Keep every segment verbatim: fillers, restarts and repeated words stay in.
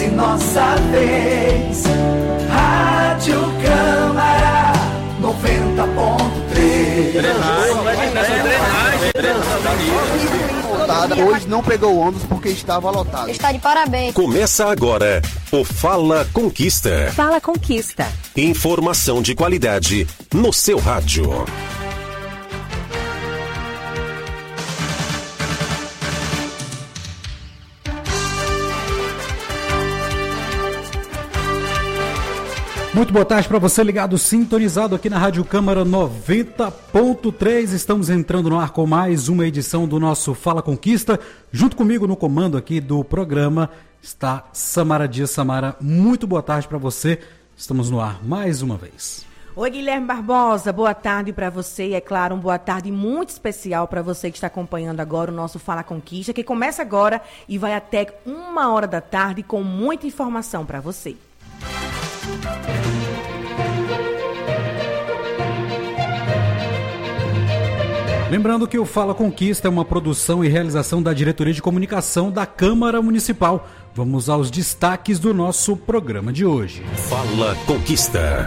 chance, nossa vez. Rádio Câmara noventa ponto três. Hoje não pegou ônibus porque estava lotado. Está de parabéns. Começa agora o Fala Conquista. Fala Conquista. Informação de qualidade no seu rádio. Muito boa tarde para você ligado, sintonizado aqui na Rádio Câmara noventa ponto três. Estamos entrando no ar com mais uma edição do nosso Fala Conquista. Junto comigo no comando aqui do programa está Samara Dias. Samara, muito boa tarde para você. Estamos no ar mais uma vez. Oi, Guilherme Barbosa, boa tarde para você e, é claro, uma boa tarde muito especial para você que está acompanhando agora o nosso Fala Conquista, que começa agora e vai até uma hora da tarde com muita informação para você. Lembrando que o Fala Conquista é uma produção e realização da Diretoria de Comunicação da Câmara Municipal. Vamos aos destaques do nosso programa de hoje. Fala Conquista.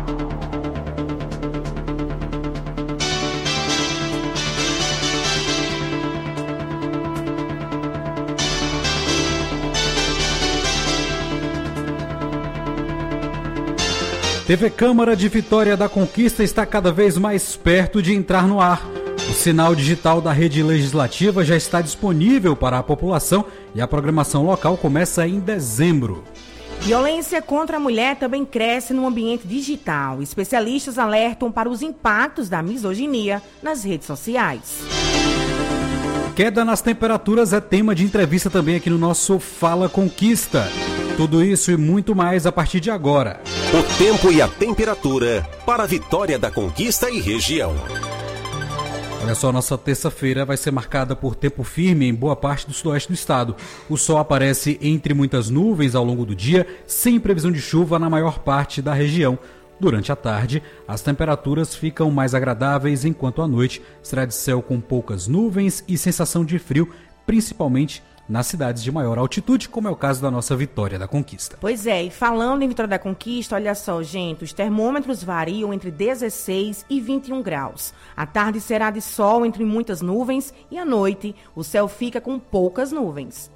T V Câmara de Vitória da Conquista está cada vez mais perto de entrar no ar. O sinal digital da rede legislativa já está disponível para a população e a programação local começa em dezembro. Violência contra a mulher também cresce no ambiente digital. Especialistas alertam para os impactos da misoginia nas redes sociais. Queda nas temperaturas é tema de entrevista também aqui no nosso Fala Conquista. Tudo isso e muito mais a partir de agora. O tempo e a temperatura para a Vitória da Conquista e região. Olha só, nossa terça-feira vai ser marcada por tempo firme em boa parte do sudoeste do estado. O sol aparece entre muitas nuvens ao longo do dia, sem previsão de chuva na maior parte da região. Durante a tarde, as temperaturas ficam mais agradáveis, enquanto à noite será de céu com poucas nuvens e sensação de frio, principalmente nas cidades de maior altitude, como é o caso da nossa Vitória da Conquista. Pois é, e falando em Vitória da Conquista, olha só, gente, os termômetros variam entre dezesseis e vinte e um graus. A tarde será de sol entre muitas nuvens e à noite o céu fica com poucas nuvens.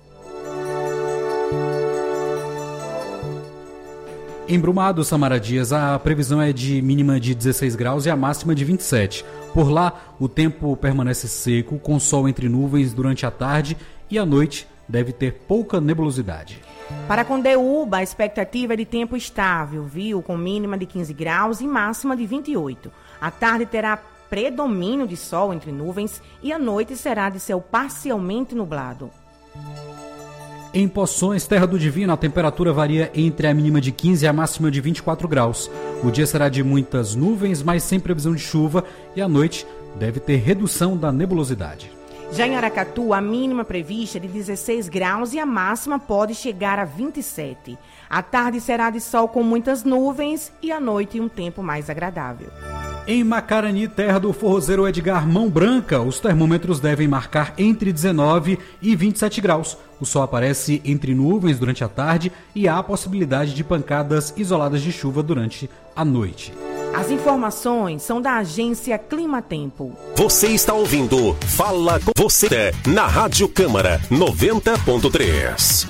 Em Brumado, Samara Dias, a previsão é de mínima de dezesseis graus e a máxima de vinte e sete. Por lá, o tempo permanece seco, com sol entre nuvens durante a tarde e à noite deve ter pouca nebulosidade. Para Condeúba, a expectativa é de tempo estável, viu? Com mínima de quinze graus e máxima de vinte e oito. A tarde terá predomínio de sol entre nuvens e a noite será de céu parcialmente nublado. Em Poções, Terra do Divino, a temperatura varia entre a mínima de quinze e a máxima de vinte e quatro graus. O dia será de muitas nuvens, mas sem previsão de chuva, e à noite deve ter redução da nebulosidade. Já em Aracatu, a mínima prevista é de dezesseis graus e a máxima pode chegar a vinte e sete. A tarde será de sol com muitas nuvens e à noite um tempo mais agradável. Em Macarani, terra do forrozeiro Edgar Mão Branca, os termômetros devem marcar entre dezenove e vinte e sete graus. O sol aparece entre nuvens durante a tarde e há a possibilidade de pancadas isoladas de chuva durante a noite. As informações são da agência Climatempo. Você está ouvindo Fala com você na Rádio Câmara noventa ponto três.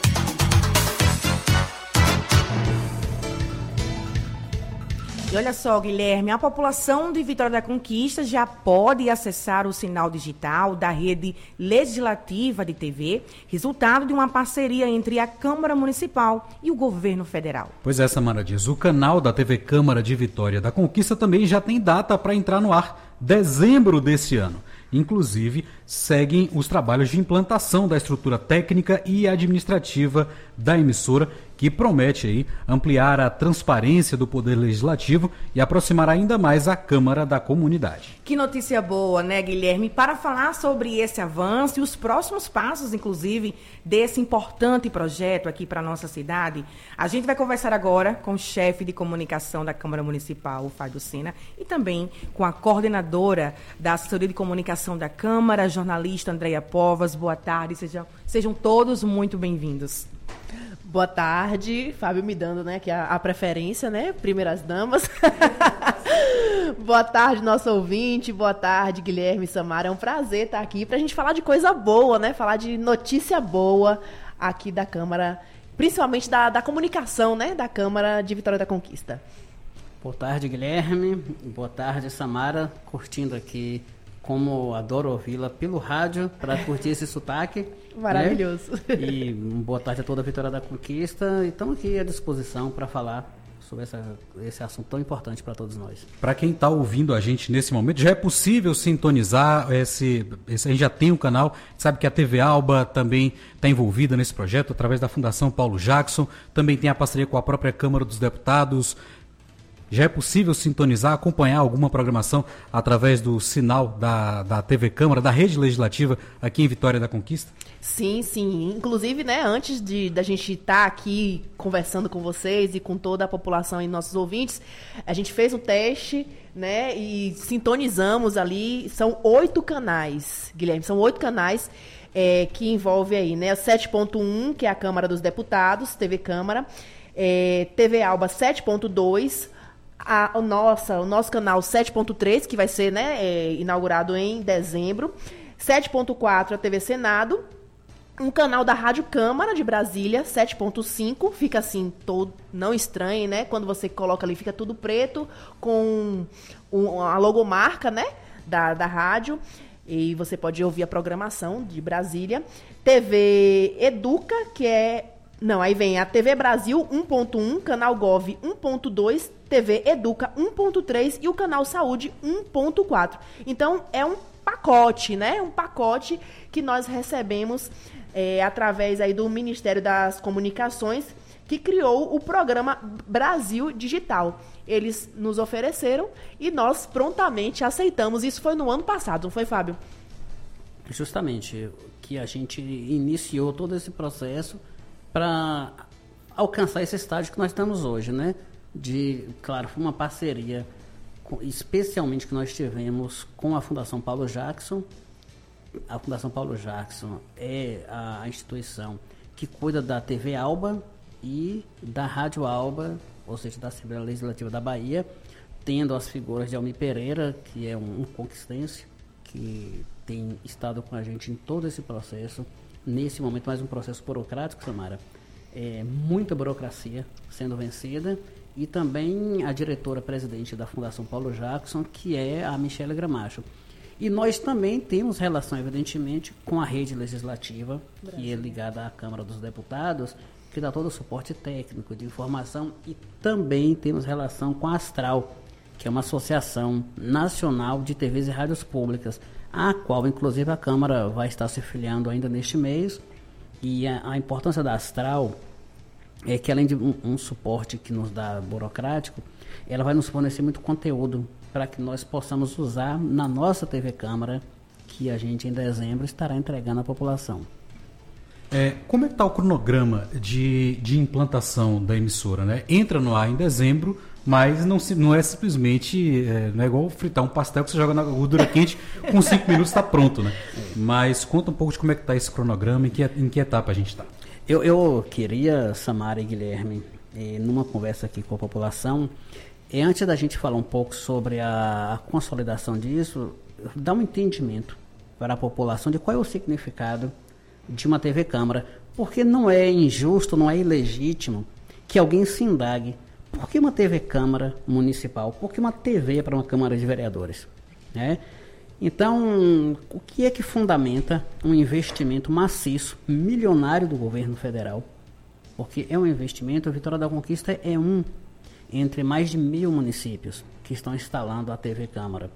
E olha só, Guilherme, a população de Vitória da Conquista já pode acessar o sinal digital da rede legislativa de T V, resultado de uma parceria entre a Câmara Municipal e o governo federal. Pois é, Samara Dias, o canal da T V Câmara de Vitória da Conquista também já tem data para entrar no ar, dezembro desse ano. Inclusive, seguem os trabalhos de implantação da estrutura técnica e administrativa da emissora, que promete aí ampliar a transparência do Poder Legislativo e aproximar ainda mais a Câmara da comunidade. Que notícia boa, né, Guilherme? Para falar sobre esse avanço e os próximos passos, inclusive, desse importante projeto aqui para a nossa cidade, a gente vai conversar agora com o chefe de comunicação da Câmara Municipal, o Fábio Sena, e também com a coordenadora da assessoria de comunicação da Câmara, a jornalista Andréia Povas. Boa tarde, sejam, sejam todos muito bem-vindos. Boa tarde, Fábio me dando, né, que a, a preferência, né, primeiras damas. Boa tarde, nosso ouvinte, boa tarde, Guilherme e Samara, é um prazer estar aqui pra gente falar de coisa boa, né, falar de notícia boa aqui da Câmara, principalmente da, da comunicação, né, da Câmara de Vitória da Conquista. Boa tarde, Guilherme, boa tarde, Samara, curtindo aqui, como adoro ouvi-la pelo rádio, para curtir esse sotaque. Maravilhoso. Né? E boa tarde a toda a Vitória da Conquista. E estamos aqui à disposição para falar sobre essa, esse assunto tão importante para todos nós. Para quem está ouvindo a gente nesse momento, já é possível sintonizar, esse, esse, a gente já tem um canal, sabe que a T V Alba também está envolvida nesse projeto, através da Fundação Paulo Jackson, também tem a parceria com a própria Câmara dos Deputados. Já é possível sintonizar, acompanhar alguma programação através do sinal da, da T V Câmara, da Rede Legislativa aqui em Vitória da Conquista? Sim, sim. Inclusive, né, antes de da gente estar tá aqui conversando com vocês e com toda a população e nossos ouvintes, a gente fez um teste, né, e sintonizamos ali. São oito canais, Guilherme, são oito canais é, que envolve aí, né, sete ponto um, que é a Câmara dos Deputados, T V Câmara, é, T V Alba sete ponto dois, A, o, nossa, o nosso canal sete ponto três, que vai ser, né, é, inaugurado em dezembro, sete ponto quatro a T V Senado, um canal da Rádio Câmara de Brasília, sete ponto cinco, fica assim, todo, não estranhe, né, quando você coloca ali, fica tudo preto, com um, a logomarca, né, da, da rádio, e você pode ouvir a programação de Brasília, T V Educa, que é... Não, aí vem a T V Brasil um ponto um, Canal Gov um ponto dois, T V Educa um ponto três e o Canal Saúde um ponto quatro. Então, é um pacote, né? Um pacote que nós recebemos é, através aí do Ministério das Comunicações, que criou o programa Brasil Digital. Eles nos ofereceram e nós prontamente aceitamos. Isso foi no ano passado, não foi, Fábio? Justamente, que a gente iniciou todo esse processo para alcançar esse estágio que nós estamos hoje, né? De, claro, foi uma parceria, com, especialmente que nós tivemos com a Fundação Paulo Jackson. A Fundação Paulo Jackson é a instituição que cuida da T V Alba e da Rádio Alba, ou seja, da Assembleia Legislativa da Bahia, tendo as figuras de Almir Pereira, que é um, um conquistense, que tem estado com a gente em todo esse processo. Nesse momento, mais um processo burocrático, Samara, é, muita burocracia sendo vencida, e também a diretora-presidente da Fundação Paulo Jackson, que é a Michele Gramacho. E nós também temos relação, evidentemente, com a rede legislativa, Brasil, que é ligada à Câmara dos Deputados, que dá todo o suporte técnico de informação, e também temos relação com a Astral, que é uma associação nacional de T Vs e rádios públicas, a qual, inclusive, a Câmara vai estar se filiando ainda neste mês. E a, a importância da Astral é que, além de um, um suporte que nos dá burocrático, ela vai nos fornecer muito conteúdo para que nós possamos usar na nossa T V Câmara, que a gente, em dezembro, estará entregando à população. É, como é que está o cronograma de, de implantação da emissora, né? Entra no ar em dezembro, mas não, se, não é simplesmente, é, não é igual fritar um pastel que você joga na gordura quente, com cinco minutos está pronto, né? Mas conta um pouco de como é que está esse cronograma, em que, em que etapa a gente está. Eu, eu queria, Samara e Guilherme, eh, numa conversa aqui com a população, eh, antes da gente falar um pouco sobre a, a consolidação disso, dar um entendimento para a população de qual é o significado de uma T V Câmara, porque não é injusto, não é ilegítimo que alguém se indague. Por que uma T V Câmara Municipal? Por que uma T V para uma Câmara de Vereadores? Né? Então, o que é que fundamenta um investimento maciço, milionário do governo federal? Porque é um investimento, a Vitória da Conquista é um entre mais de mil municípios que estão instalando a T V Câmara.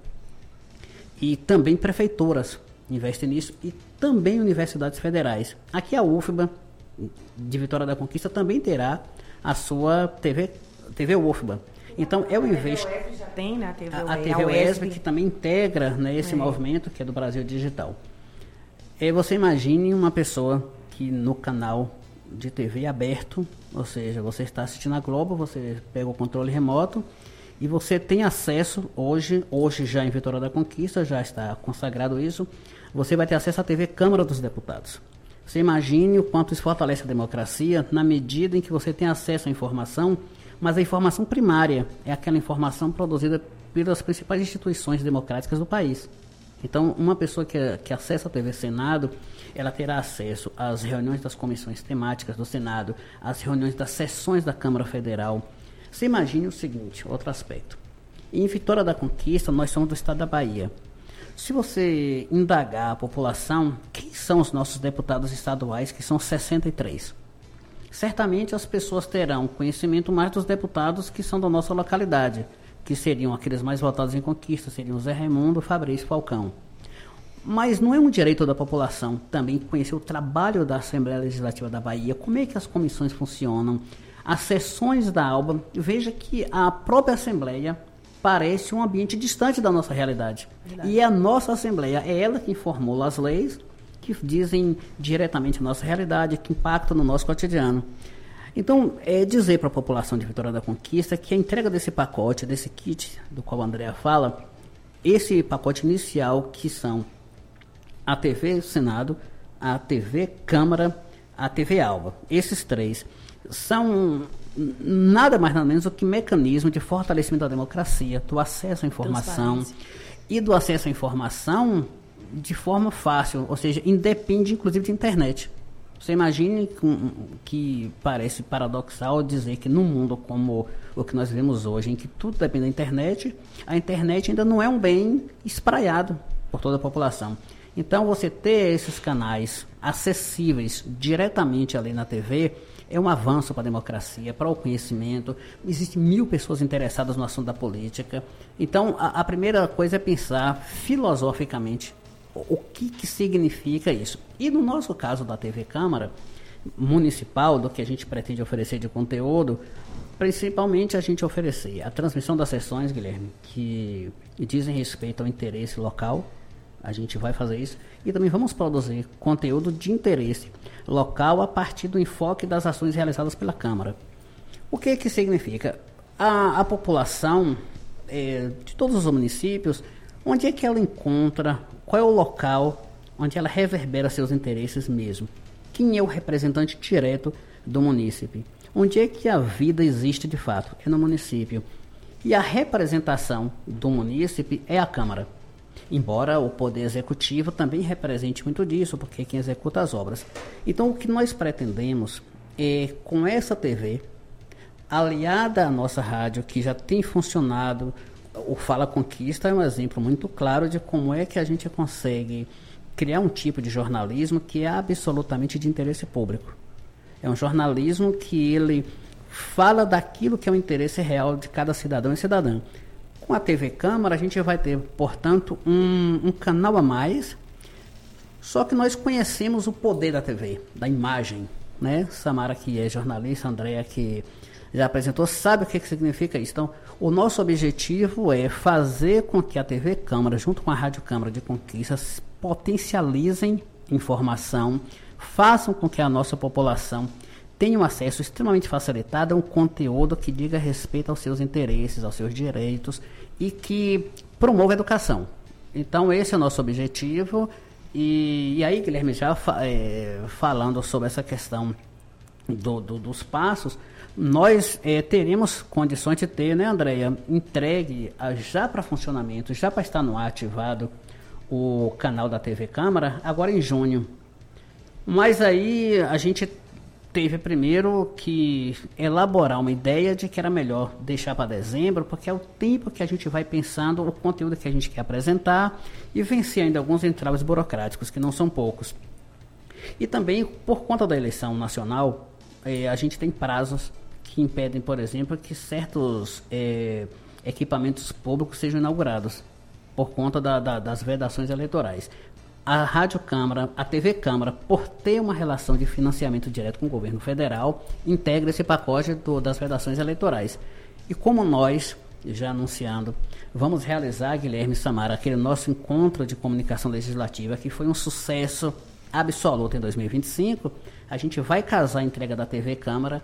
E também prefeituras investem nisso, e também universidades federais. Aqui a U F B A de Vitória da Conquista também terá a sua T V, T V U F B A. Então é o investimento. Já tem, né? A T V A, a T V U E S B, que também integra, né, esse é. movimento que é do Brasil Digital. E você imagine uma pessoa que no canal de T V aberto, ou seja, você está assistindo a Globo, você pega o controle remoto e você tem acesso hoje, hoje já em Vitória da Conquista, já está consagrado isso, você vai ter acesso à T V Câmara dos Deputados. Você imagine o quanto isso fortalece a democracia na medida em que você tem acesso à informação, mas a informação primária é aquela informação produzida pelas principais instituições democráticas do país. Então, uma pessoa que, que acessa a T V Senado, ela terá acesso às reuniões das comissões temáticas do Senado, às reuniões das sessões da Câmara Federal. Você imagine o seguinte, outro aspecto. Em Vitória da Conquista, nós somos do estado da Bahia. Se você indagar a população, quem são os nossos deputados estaduais, que são sessenta e três? Certamente as pessoas terão conhecimento mais dos deputados que são da nossa localidade, que seriam aqueles mais votados em Conquista, seriam Zé Raimundo, Fabrício Falcão. Mas não é um direito da população também conhecer o trabalho da Assembleia Legislativa da Bahia, como é que as comissões funcionam, as sessões da ALBA. Veja que a própria Assembleia parece um ambiente distante da nossa realidade. Verdade. E a nossa Assembleia é ela que formula as leis que dizem diretamente a nossa realidade, que impactam no nosso cotidiano. Então, é dizer para a população de Vitória da Conquista que a entrega desse pacote, desse kit do qual a Andrea fala, esse pacote inicial que são a T V Senado, a T V Câmara, a T V Alba, esses três são nada mais nada menos do que mecanismo de fortalecimento da democracia, do acesso à informação e do acesso à informação de forma fácil, ou seja, independe inclusive de internet. Você imagine que parece paradoxal dizer que num mundo como o que nós vivemos hoje, em que tudo depende da internet, a internet ainda não é um bem espraiado por toda a população. Então, você ter esses canais acessíveis diretamente ali na T V é um avanço para a democracia, para o conhecimento. Existem mil pessoas interessadas no assunto da política. Então, a, a primeira coisa é pensar filosoficamente o que, que significa isso. E no nosso caso da T V Câmara Municipal, do que a gente pretende oferecer de conteúdo, principalmente a gente oferecer a transmissão das sessões, Guilherme, que dizem respeito ao interesse local. A gente vai fazer isso. E também vamos produzir conteúdo de interesse local a partir do enfoque das ações realizadas pela Câmara. O que que significa? A, a população é, de todos os municípios, onde é que ela encontra, qual é o local onde ela reverbera seus interesses mesmo? Quem é o representante direto do munícipe? Onde é que a vida existe de fato? É no município. E a representação do munícipe é a Câmara. Embora o Poder Executivo também represente muito disso, porque é quem executa as obras. Então, o que nós pretendemos é, com essa T V, aliada à nossa rádio, que já tem funcionado, o Fala Conquista é um exemplo muito claro de como é que a gente consegue criar um tipo de jornalismo que é absolutamente de interesse público. É um jornalismo que ele fala daquilo que é o interesse real de cada cidadão e cidadã. Com a T V Câmara, a gente vai ter, portanto, um, um canal a mais, só que nós conhecemos o poder da T V, da imagem, né? Samara, que é jornalista, Andréa, que já apresentou, sabe o que, que significa isso. Então, o nosso objetivo é fazer com que a T V Câmara, junto com a Rádio Câmara de Conquista, potencializem informação, façam com que a nossa população tenha um acesso extremamente facilitado a um conteúdo que diga respeito aos seus interesses, aos seus direitos e que promova a educação. Então, esse é o nosso objetivo. E, e aí, Guilherme, já fa é, falando sobre essa questão do, do, dos passos, nós é, teremos condições de ter, né, Andréa, entregue a, já para funcionamento, já para estar no ar ativado, o canal da T V Câmara, agora em junho. Mas aí a gente teve primeiro que elaborar uma ideia de que era melhor deixar para dezembro, porque é o tempo que a gente vai pensando o conteúdo que a gente quer apresentar e vencer ainda alguns entraves burocráticos, que não são poucos. E também, por conta da eleição nacional, eh, a gente tem prazos que impedem, por exemplo, que certos eh, equipamentos públicos sejam inaugurados, por conta da, da, das vedações eleitorais. A Rádio Câmara, a T V Câmara, por ter uma relação de financiamento direto com o governo federal, integra esse pacote do, das vedações eleitorais. E como nós, já anunciando, vamos realizar, Guilherme e Samara, aquele nosso encontro de comunicação legislativa, que foi um sucesso absoluto em dois mil e vinte e cinco, a gente vai casar a entrega da T V Câmara